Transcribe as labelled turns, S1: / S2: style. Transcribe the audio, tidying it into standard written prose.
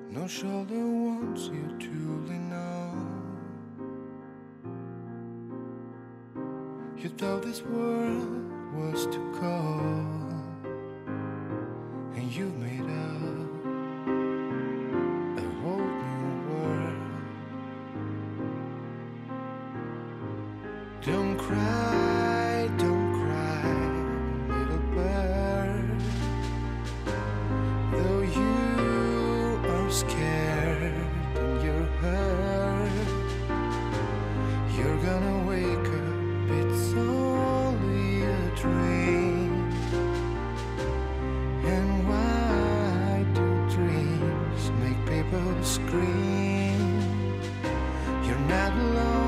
S1: No shoulder wants you truly know. You thought this world was too cold, and you've made up a whole new world. Don't cry, little bird. Though you are scared and you're hurt, you're gonna wake up, it's only a dream. And why do dreams make people scream? You're not alone.